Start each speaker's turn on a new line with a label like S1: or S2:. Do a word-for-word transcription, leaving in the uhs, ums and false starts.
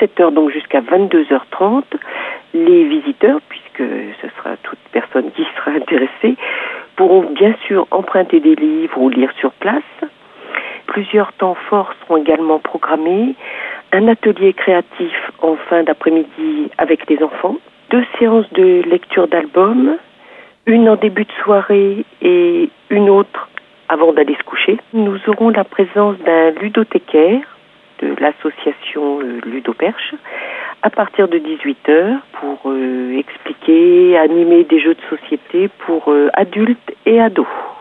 S1: dix-sept heures donc jusqu'à vingt-deux heures trente, les visiteurs, puisque ce sera toute personne qui sera intéressée, pourront bien sûr emprunter des livres ou lire sur place. Plusieurs temps forts seront également programmés. Un atelier créatif en fin d'après-midi avec les enfants. Deux séances de lecture d'albums. Une en début de soirée et une autre avant d'aller se coucher. Nous aurons la présence d'un ludothécaire de l'association Ludoperche à partir de dix-huit heures pour euh, expliquer, animer des jeux de société pour euh, adultes et ados.